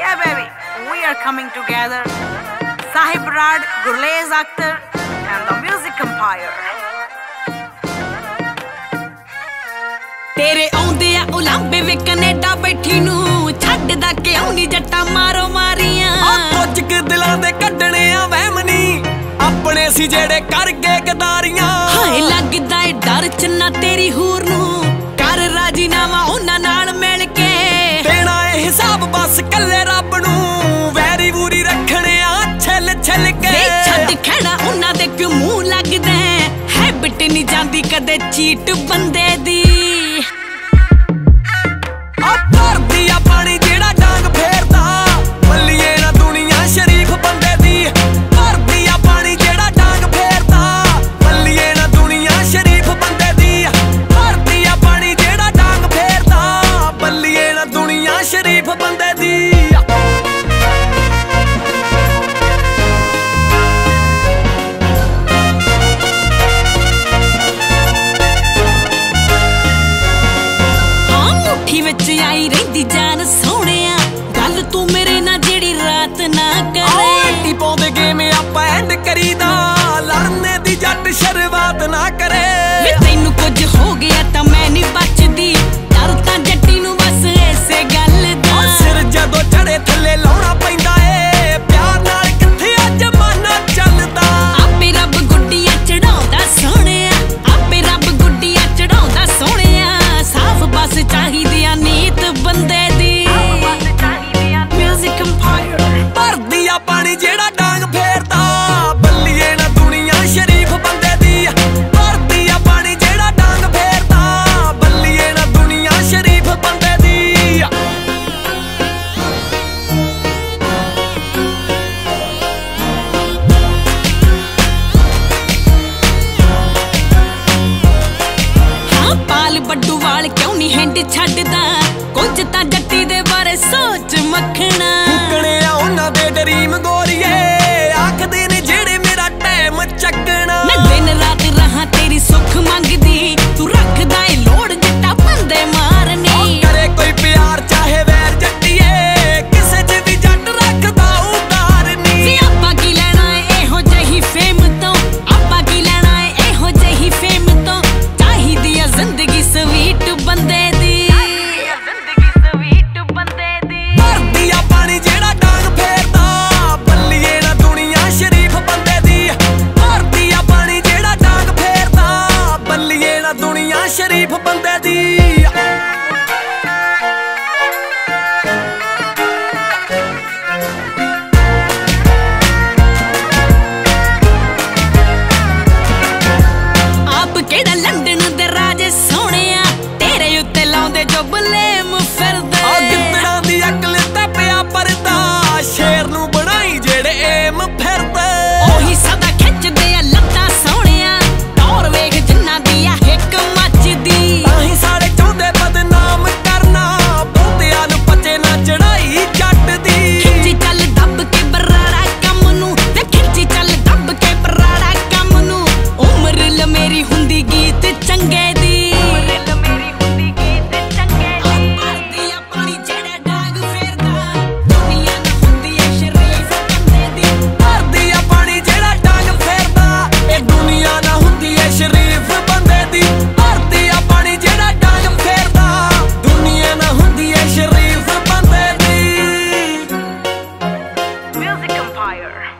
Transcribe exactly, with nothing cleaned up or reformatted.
Yeah, baby, we are coming together. Sahib Rad, Gurlez Akhtar, and the Music Empire. तेरे आउंदे आ उलांबे वे Canada बैठी नू छड्डदा क्यों नी जट्टा मारो मारियां कुछ क दिलां दे कड्डणे आ वहम नी अपने सी जेड़े कर गए गदारियां हाय लगदा ए डर चन्ना तेरी हूर नू कर राजीनामा उन्हां नाल मिल के देना ए हिसाब बस कल्ले रब नू वैरी वूरी रखणे आ छल छल के वे छड्ड खैना उन्हां दे क्यों मुंह लगदा हैबिट नी जांदी कदे चीट बंदे दी आई रही जान सोहणिया गल तू मेरे ना जेड़ी रात ना करे पाउंदे गेम आपां एंड करीदा लड़ने दी जट शुरुआत ना करे वे तैनू कुछ हो गया तां मैं नहीं बचदी डर तां जट्टी नू बस ऐसे गल दा सिर जदों चढ़े थल्ले लाउणा पैंदा ए प्यार नाल किथे आ जमाना चलदा आपे रब गुड्डियां चढ़ाउंदा सोहणिया आपे रब गुड्डियां चढ़ाउंदा सोहणिया साफ बस चाहिदियां नीत बंदे दी Music Empire. भरदी आ पानी जेड़ा डांग फेरदा बल्लिए ना दुनिया शरीफ बंदे दी भरदी आ पानी जेड़ा डांग फेरदा बल्लिए ना दुनिया शरीफ बंदे दी हाँ पाल बड्डू वाल क्यों नहीं हैंड छड्डदा कुछ तां जट्टी दे बारे सोच मखना फुकणे आ उन्हां दे ड्रीम गोरीए आखदे ने जेड़े मेरा टाइम चकना मैं दिन रात रहा तेरी सुख मंगदी तू रखदा ए लोड़ जट्टा बंदे मारनी करे कोई प्यार चाहे वैर जट्टीए किसे च भी जट रखदा उतारनी वी आपां की लेना ए एहो जही फेम तो आपां की लेना ए एहो जही फेम तो चाहिदी आ जिंदगी स्वीट बंदे दी शरीफ बंदे दी आप केड़ा लंदन दे राजे सोहणिया तेरे उत्ते लाउंदे जो बलेम फिरदे गिद्दड़ां दी अकल ते पिया परदा शेर नू बनाई जेड़े एम फिरदे ओही सदा खिचदे आ लत्तां सोहणिया टौर वेख जिन्ना दी आ हिक मचदी ताही सारे चाहुंदे बदनाम करना बहुतियां नू पचे ना चढ़ाई जट दी खिंची चल दब के बराड़ा कम नू ते खिंची चल दब के बराड़ा कम नू उम्र ल मेरी हुंदी गीत चंगे दी उम्र मेरी हुंदी गीत चंगे दी भरदी आ पानी जेड़ा डाग फेरदा दुनिया ना हुंदी ए शरीफ बंदे दी भरदी आ पानी जेड़ा डांग फेरदा ए दुनिया ना हुंदी ए शरीफ बंदे दी भरदी आ पानी जेड़ा डांग फेरदा दुनिया ना हुंदी ए शरीफ बंदे दी Music Empire.